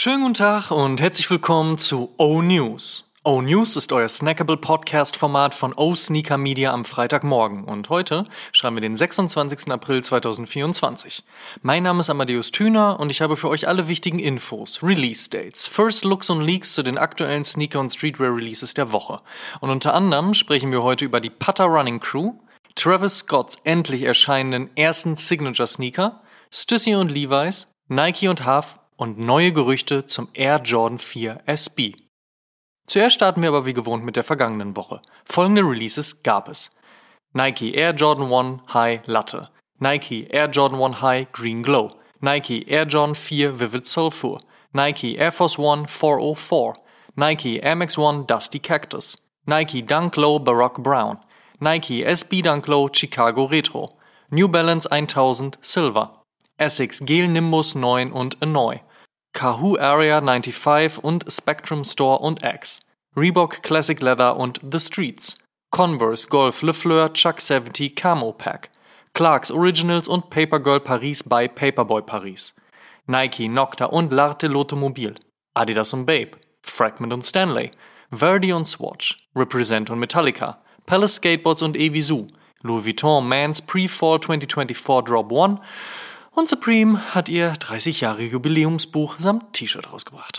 Schönen guten Tag und herzlich willkommen zu O-News. O-News ist euer snackable Podcast-Format von O-Sneaker Media am Freitagmorgen und heute schreiben wir den 26. April 2024. Mein Name ist Amadeus Thüner und ich habe für euch alle wichtigen Infos, Release-Dates, First Looks und Leaks zu den aktuellen Sneaker- und Streetwear-Releases der Woche. Und unter anderem sprechen wir heute über die Putter Running Crew, Travis Scotts endlich erscheinenden ersten Signature-Sneaker, Stussy und Levi's, Nike und Huff und neue Gerüchte zum Air Jordan 4 SB. Zuerst starten wir aber wie gewohnt mit der vergangenen Woche. Folgende Releases gab es: Nike Air Jordan 1 High Latte, Nike Air Jordan 1 High Green Glow, Nike Air Jordan 4 Vivid Sulfur, Nike Air Force One 404, Nike Air Max 1 Dusty Cactus, Nike Dunk Low Baroque Brown, Nike SB Dunk Low Chicago Retro, New Balance 1000 Silver, Essex Gel Nimbus 9 und Annoy, Kahoo Area 95 und Spectrum Store und X, Reebok Classic Leather und The Streets, Converse Golf Le Fleur Chuck 70 Camo Pack, Clarks Originals und Papergirl Paris by Paperboy Paris, Nike Nocta und L'Arte l'Automobile, Adidas und Babe, Fragment und Stanley, Verdi und Swatch, Represent und Metallica, Palace Skateboards und Evisu, Louis Vuitton Mans Pre-Fall 2024 Drop 1 und Supreme hat ihr 30 Jahre Jubiläumsbuch samt T-Shirt rausgebracht.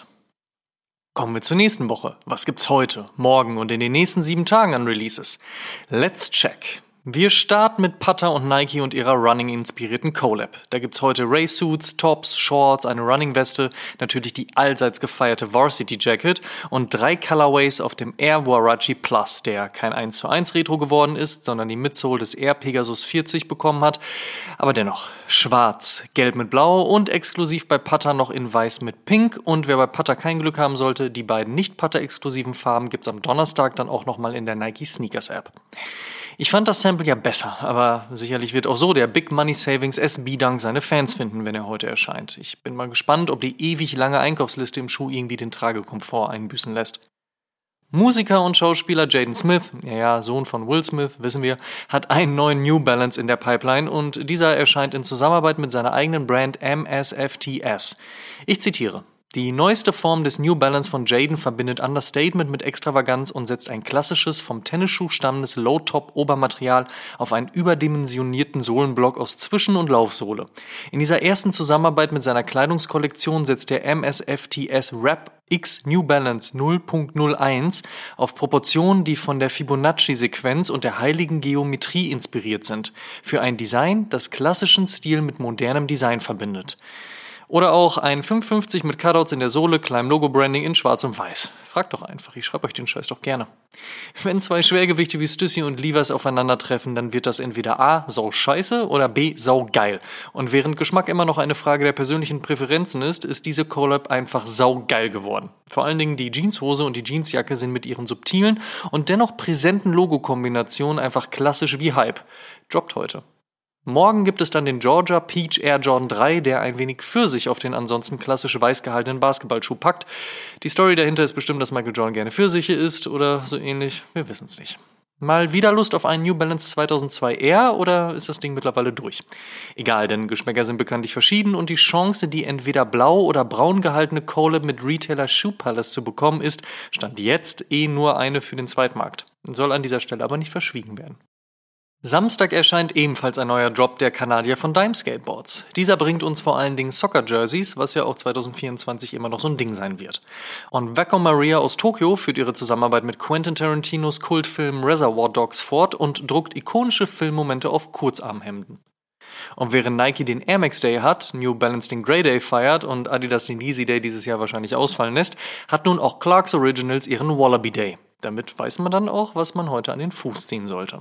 Kommen wir zur nächsten Woche. Was gibt's heute, morgen und in den nächsten 7 Tagen an Releases? Let's check. Wir starten mit Putter und Nike und ihrer Running-inspirierten Collab. Da gibt's heute Race-Suits, Tops, Shorts, eine Running-Weste, natürlich die allseits gefeierte Varsity Jacket und 3 Colorways auf dem Air Huarache Plus, der kein 1:1 Retro geworden ist, sondern die Midsole des Air Pegasus 40 bekommen hat. Aber dennoch, schwarz, gelb mit blau und exklusiv bei Putter noch in weiß mit pink. Und wer bei Putter kein Glück haben sollte, die beiden nicht Putter-exklusiven Farben gibt's am Donnerstag dann auch nochmal in der Nike Sneakers App. Ich fand das Sample ja besser, aber sicherlich wird auch so der Big Money Savings SB Dunk seine Fans finden, wenn er heute erscheint. Ich bin mal gespannt, ob die ewig lange Einkaufsliste im Schuh irgendwie den Tragekomfort einbüßen lässt. Musiker und Schauspieler Jaden Smith, Sohn von Will Smith, wissen wir, hat einen neuen New Balance in der Pipeline und dieser erscheint in Zusammenarbeit mit seiner eigenen Brand MSFTS. Ich zitiere: Die neueste Form des New Balance von Jaden verbindet Understatement mit Extravaganz und setzt ein klassisches, vom Tennisschuh stammendes Low-Top-Obermaterial auf einen überdimensionierten Sohlenblock aus Zwischen- und Laufsohle. In dieser ersten Zusammenarbeit mit seiner Kleidungskollektion setzt der MSFTS Rap X New Balance 0.01 auf Proportionen, die von der Fibonacci-Sequenz und der heiligen Geometrie inspiriert sind, für ein Design, das klassischen Stil mit modernem Design verbindet. Oder auch ein 550 mit Cutouts in der Sohle, kleinem Logo-Branding in schwarz und weiß. Fragt doch einfach, ich schreibe euch den Scheiß doch gerne. Wenn 2 Schwergewichte wie Stussy und Levi's aufeinandertreffen, dann wird das entweder A, sau scheiße oder B, sau geil. Und während Geschmack immer noch eine Frage der persönlichen Präferenzen ist, ist diese Collab einfach sau geil geworden. Vor allen Dingen die Jeanshose und die Jeansjacke sind mit ihren subtilen und dennoch präsenten Logo-Kombinationen einfach klassisch wie Hype. Droppt heute. Morgen gibt es dann den Georgia Peach Air Jordan 3, der ein wenig Pfirsich auf den ansonsten klassisch weiß gehaltenen Basketballschuh packt. Die Story dahinter ist bestimmt, dass Michael Jordan gerne Pfirsiche isst oder so ähnlich. Wir wissen es nicht. Mal wieder Lust auf einen New Balance 2002 Air oder ist das Ding mittlerweile durch? Egal, denn Geschmäcker sind bekanntlich verschieden und die Chance, die entweder blau oder braun gehaltene Collab mit Retailer Shoe Palace zu bekommen, ist, stand jetzt, nur eine für den Zweitmarkt. Soll an dieser Stelle aber nicht verschwiegen werden. Samstag erscheint ebenfalls ein neuer Drop der Kanadier von Dime Skateboards. Dieser bringt uns vor allen Dingen Soccer-Jerseys, was ja auch 2024 immer noch so ein Ding sein wird. Und Wacko Maria aus Tokio führt ihre Zusammenarbeit mit Quentin Tarantinos Kultfilm Reservoir Dogs fort und druckt ikonische Filmmomente auf Kurzarmhemden. Und während Nike den Air Max Day hat, New Balance den Grey Day feiert und Adidas den Yeezy Day dieses Jahr wahrscheinlich ausfallen lässt, hat nun auch Clarks Originals ihren Wallaby Day. Damit weiß man dann auch, was man heute an den Fuß ziehen sollte.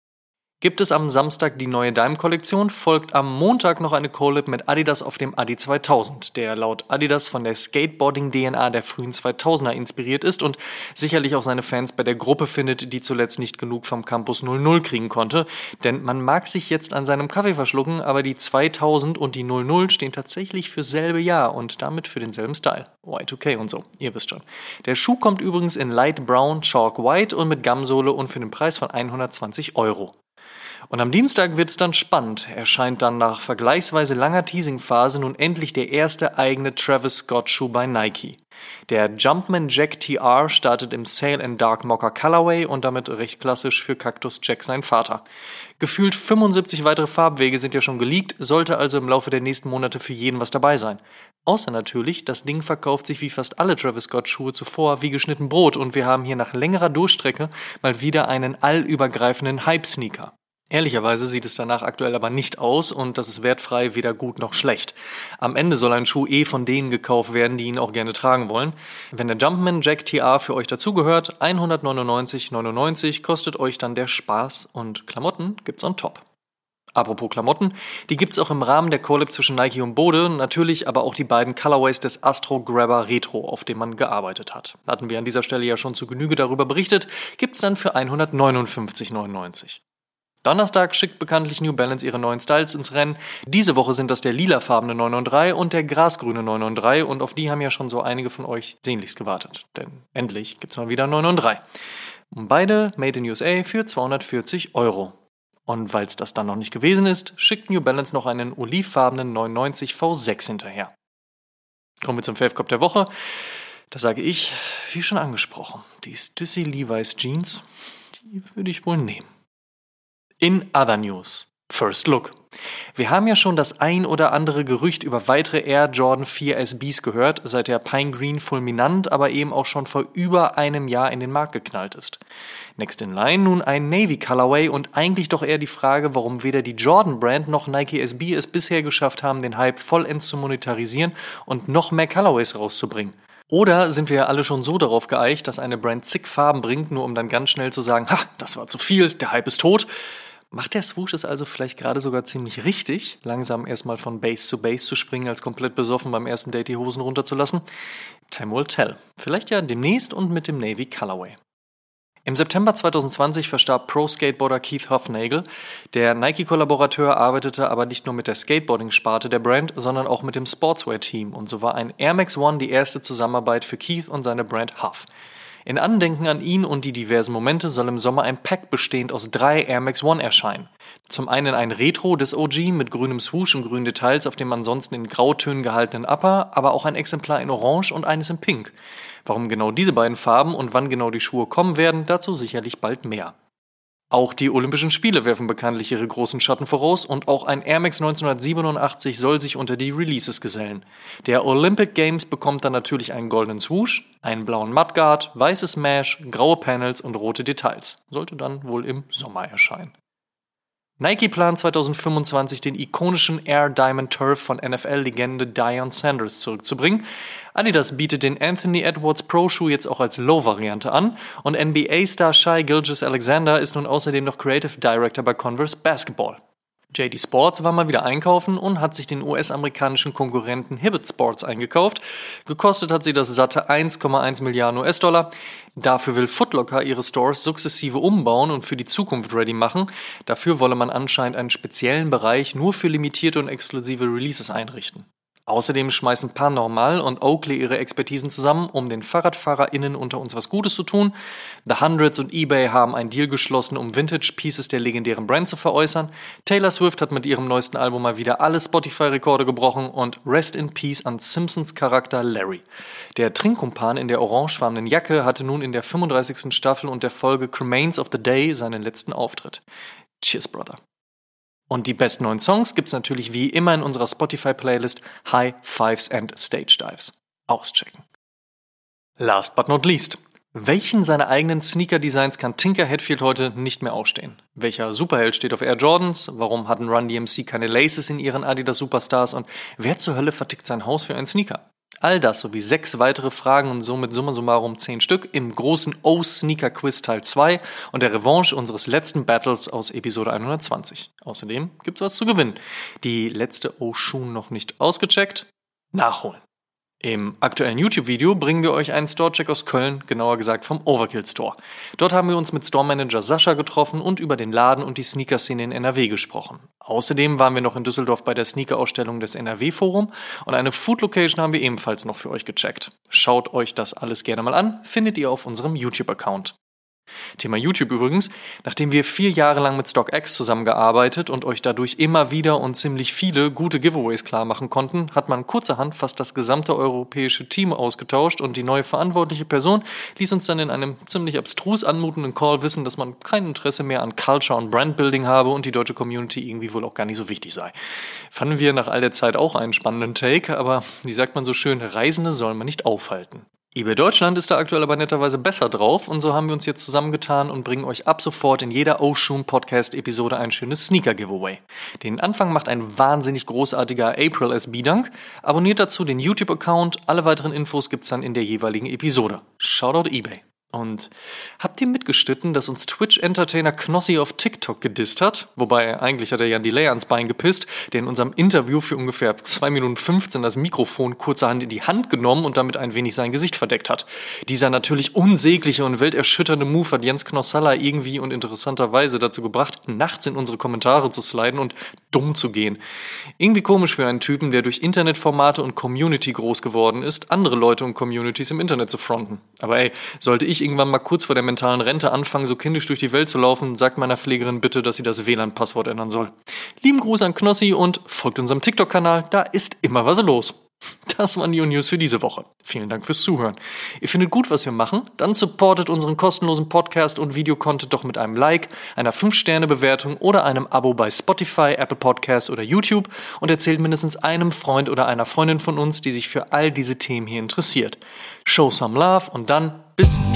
Gibt es am Samstag die neue Dime-Kollektion, folgt am Montag noch eine Collab mit Adidas auf dem Adi 2000, der laut Adidas von der Skateboarding-DNA der frühen 2000er inspiriert ist und sicherlich auch seine Fans bei der Gruppe findet, die zuletzt nicht genug vom Campus 00 kriegen konnte. Denn man mag sich jetzt an seinem Kaffee verschlucken, aber die 2000 und die 00 stehen tatsächlich für selbe Jahr und damit für denselben Style. Y2K und so, ihr wisst schon. Der Schuh kommt übrigens in Light Brown, Chalk White und mit Gumsohle und für den Preis von 120 €. Und am Dienstag wird es dann spannend. Erscheint dann nach vergleichsweise langer Teasing-Phase nun endlich der erste eigene Travis Scott-Schuh bei Nike. Der Jumpman Jack TR startet im Sail and Dark Mocha Colorway und damit recht klassisch für Cactus Jack sein Vater. Gefühlt 75 weitere Farbwege sind ja schon geleakt, sollte also im Laufe der nächsten Monate für jeden was dabei sein. Außer natürlich, das Ding verkauft sich wie fast alle Travis Scott Schuhe zuvor wie geschnitten Brot und wir haben hier nach längerer Durchstrecke mal wieder einen allübergreifenden Hype-Sneaker. Ehrlicherweise sieht es danach aktuell aber nicht aus und das ist wertfrei weder gut noch schlecht. Am Ende soll ein Schuh von denen gekauft werden, die ihn auch gerne tragen wollen. Wenn der Jumpman Jack TR für euch dazugehört, 199,99 kostet euch dann der Spaß und Klamotten gibt's on top. Apropos Klamotten, die gibt's auch im Rahmen der Collab zwischen Nike und Bode, natürlich aber auch die beiden Colorways des Astro Grabber Retro, auf dem man gearbeitet hat. Hatten wir an dieser Stelle ja schon zu Genüge darüber berichtet, gibt's dann für 159,99. Donnerstag schickt bekanntlich New Balance ihre neuen Styles ins Rennen. Diese Woche sind das der lilafarbene 993 und der grasgrüne 993 und auf die haben ja schon so einige von euch sehnlichst gewartet. Denn endlich gibt's mal wieder 993. Und beide made in USA für 240 €. Und weil es das dann noch nicht gewesen ist, schickt New Balance noch einen olivfarbenen 990 V6 hinterher. Kommen wir zum Fave-Cop der Woche. Da sage ich, wie schon angesprochen, die Stussy Levi's Jeans, die würde ich wohl nehmen. In other news, First Look. Wir haben ja schon das ein oder andere Gerücht über weitere Air Jordan 4 SBs gehört, seit der Pine Green fulminant, aber eben auch schon vor über einem Jahr in den Markt geknallt ist. Next in line nun ein Navy Colorway und eigentlich doch eher die Frage, warum weder die Jordan Brand noch Nike SB es bisher geschafft haben, den Hype vollends zu monetarisieren und noch mehr Colorways rauszubringen. Oder sind wir ja alle schon so darauf geeicht, dass eine Brand zig Farben bringt, nur um dann ganz schnell zu sagen, ha, das war zu viel, der Hype ist tot. Macht der Swoosh es also vielleicht gerade sogar ziemlich richtig, langsam erstmal von Base zu Base zu springen, als komplett besoffen beim ersten Date die Hosen runterzulassen? Time will tell. Vielleicht ja demnächst und mit dem Navy Colorway. Im September 2020 verstarb Pro-Skateboarder Keith Hufnagel. Der Nike-Kollaborateur arbeitete aber nicht nur mit der Skateboarding-Sparte der Brand, sondern auch mit dem Sportswear-Team und so war ein Air Max One die erste Zusammenarbeit für Keith und seine Brand Huff. In Andenken an ihn und die diversen Momente soll im Sommer ein Pack bestehend aus 3 Air Max One erscheinen. Zum einen ein Retro des OG mit grünem Swoosh und grünen Details auf dem ansonsten in Grautönen gehaltenen Upper, aber auch ein Exemplar in Orange und eines in Pink. Warum genau diese beiden Farben und wann genau die Schuhe kommen werden, dazu sicherlich bald mehr. Auch die Olympischen Spiele werfen bekanntlich ihre großen Schatten voraus und auch ein Air Max 1987 soll sich unter die Releases gesellen. Der Olympic Games bekommt dann natürlich einen goldenen Swoosh, einen blauen Mudguard, weißes Mesh, graue Panels und rote Details. Sollte dann wohl im Sommer erscheinen. Nike plant 2025 den ikonischen Air Diamond Turf von NFL-Legende Deion Sanders zurückzubringen. Adidas bietet den Anthony Edwards Pro Schuh jetzt auch als Low-Variante an und NBA-Star Shai Gilgeous-Alexander ist nun außerdem noch Creative Director bei Converse Basketball. JD Sports war mal wieder einkaufen und hat sich den US-amerikanischen Konkurrenten Hibbett Sports eingekauft. Gekostet hat sie das satte 1,1 Milliarden US-Dollar. Dafür will Foot Locker ihre Stores sukzessive umbauen und für die Zukunft ready machen. Dafür wolle man anscheinend einen speziellen Bereich nur für limitierte und exklusive Releases einrichten. Außerdem schmeißen Paranormal und Oakley ihre Expertisen zusammen, um den FahrradfahrerInnen unter uns was Gutes zu tun. The Hundreds und eBay haben einen Deal geschlossen, um Vintage-Pieces der legendären Brand zu veräußern. Taylor Swift hat mit ihrem neuesten Album mal wieder alle Spotify-Rekorde gebrochen und Rest in Peace an Simpsons Charakter Larry. Der Trinkkumpan in der orangefarbenen Jacke hatte nun in der 35. Staffel und der Folge Cremains of the Day seinen letzten Auftritt. Cheers, Brother. Und die besten neuen Songs gibt's natürlich wie immer in unserer Spotify-Playlist High Fives and Stage Dives. Auschecken. Last but not least. Welchen seiner eigenen Sneaker-Designs kann Tinker Hatfield heute nicht mehr ausstehen? Welcher Superheld steht auf Air Jordans? Warum hatten Run DMC keine Laces in ihren Adidas Superstars? Und wer zur Hölle vertickt sein Haus für einen Sneaker? All das sowie 6 weitere Fragen und somit summa summarum 10 Stück im großen O-Sneaker-Quiz Teil 2 und der Revanche unseres letzten Battles aus Episode 120. Außerdem gibt's was zu gewinnen. Die letzte O-Schuh noch nicht ausgecheckt? Nachholen. Im aktuellen YouTube-Video bringen wir euch einen Store-Check aus Köln, genauer gesagt vom Overkill Store. Dort haben wir uns mit Store-Manager Sascha getroffen und über den Laden und die Sneaker-Szene in NRW gesprochen. Außerdem waren wir noch in Düsseldorf bei der Sneaker-Ausstellung des NRW-Forum und eine Food-Location haben wir ebenfalls noch für euch gecheckt. Schaut euch das alles gerne mal an, findet ihr auf unserem YouTube-Account. Thema YouTube übrigens: Nachdem wir 4 Jahre lang mit StockX zusammengearbeitet und euch dadurch immer wieder und ziemlich viele gute Giveaways klar machen konnten, hat man kurzerhand fast das gesamte europäische Team ausgetauscht und die neue verantwortliche Person ließ uns dann in einem ziemlich abstrus anmutenden Call wissen, dass man kein Interesse mehr an Culture und Brandbuilding habe und die deutsche Community irgendwie wohl auch gar nicht so wichtig sei. Fanden wir nach all der Zeit auch einen spannenden Take, aber wie sagt man so schön, Reisende soll man nicht aufhalten. eBay Deutschland ist da aktuell aber netterweise besser drauf und so haben wir uns jetzt zusammengetan und bringen euch ab sofort in jeder Oshun Podcast-Episode ein schönes Sneaker-Giveaway. Den Anfang macht ein wahnsinnig großartiger April SB Dank. Abonniert dazu den YouTube-Account, alle weiteren Infos gibt's dann in der jeweiligen Episode. Shoutout eBay. Und habt ihr mitgeschnitten, dass uns Twitch-Entertainer Knossi auf TikTok gedisst hat? Wobei, eigentlich hat er ja Delay ans Bein gepisst, der in unserem Interview für ungefähr 2 Minuten 15 das Mikrofon kurzerhand in die Hand genommen und damit ein wenig sein Gesicht verdeckt hat. Dieser natürlich unsägliche und welterschütternde Move hat Jens Knossalla irgendwie und interessanterweise dazu gebracht, nachts in unsere Kommentare zu sliden und dumm zu gehen. Irgendwie komisch für einen Typen, der durch Internetformate und Community groß geworden ist, andere Leute und Communities im Internet zu fronten. Aber ey, sollte ich irgendwann mal kurz vor der mentalen Rente anfangen, so kindisch durch die Welt zu laufen, sagt meiner Pflegerin bitte, dass sie das WLAN-Passwort ändern soll. Lieben Gruß an Knossi und folgt unserem TikTok-Kanal, da ist immer was los. Das waren die News für diese Woche. Vielen Dank fürs Zuhören. Ihr findet gut, was wir machen? Dann supportet unseren kostenlosen Podcast und Videocontent doch mit einem Like, einer 5-Sterne-Bewertung oder einem Abo bei Spotify, Apple Podcasts oder YouTube und erzählt mindestens einem Freund oder einer Freundin von uns, die sich für all diese Themen hier interessiert. Show some love und dann bis